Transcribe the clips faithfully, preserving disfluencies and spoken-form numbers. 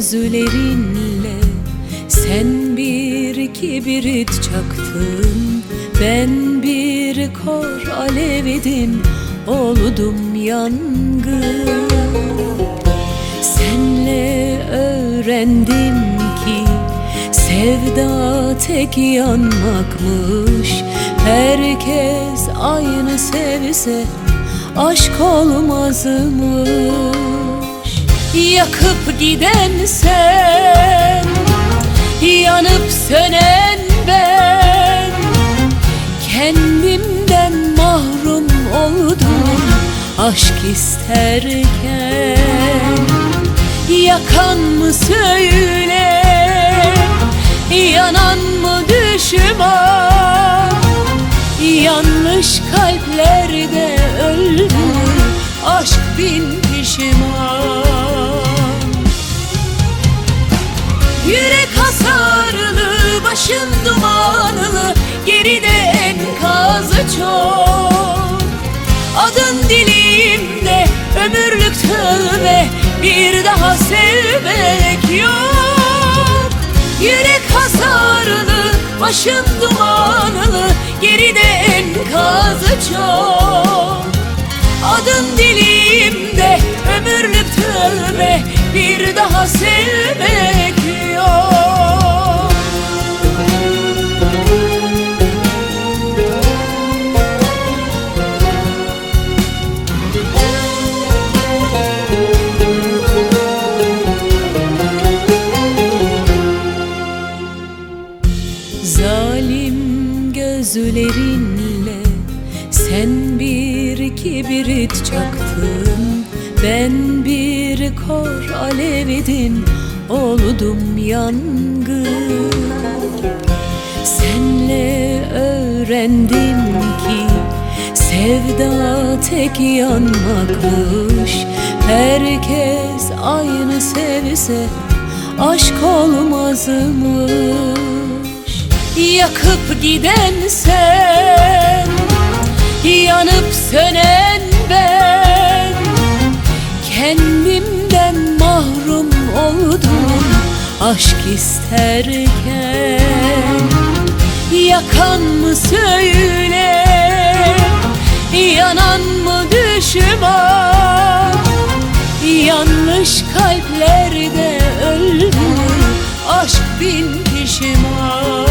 gözlerinle sen bir kibrit çaktın, ben bir kor alevidim, oldum yangın. Senle öğrendim ki sevda tek yanmakmış. Herkes aynı sevse aşk olmazmış. Yakıp giden sen, yanıp sönen ben, kendimden mahrum oldum aşk isterken. Yakan mı söyle, yanan mı düşman? Yanlış kalplerde öldü aşk bin pişman. Yürek hasarlı, başım dumanlı, geride enkazı çok. Adın dilimde, ömürlük tövbe, bir daha sevmek yok. Yürek hasarlı, başım dumanlı, geride enkazı çok. Adın dilimde, ömürlük tövbe, bir daha sevmek yok. Zalim gözlerinle sen bir kibrit çaktın, ben bir kor alevidim, oldum yangın. Senle öğrendim ki sevda tek yanmakmış. Herkes aynı sevse aşk olmazmış. Yakıp giden sen, yanıp sönen ben, kendimden mahrum oldum aşk isterken. Yakan mı söyle, yanan mı düşman? Yanlış kalplerde öldü aşk bin pişman.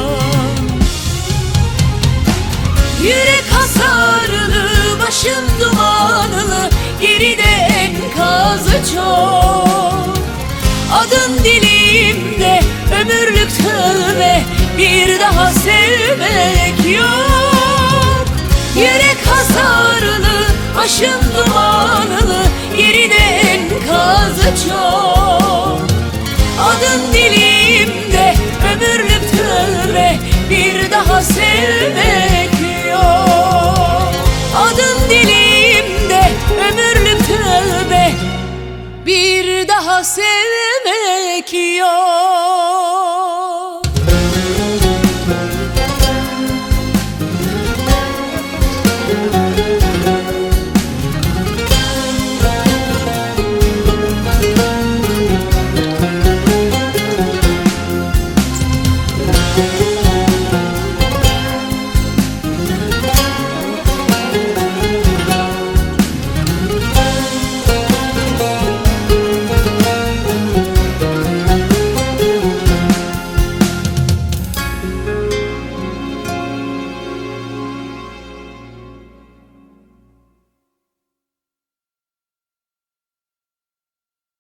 Yürek hasarlı, başım dumanlı, geride enkazı çok. Adın dilimde, ömürlük tövbe, bir daha sevmek yok. Yürek hasarlı, başım dumanlı, geride enkazı çok. Adın dilimde, ömürlük tövbe, bir daha sevmek yok. Adın dilimde, ömürlük tövbe, bir daha sevmek yok.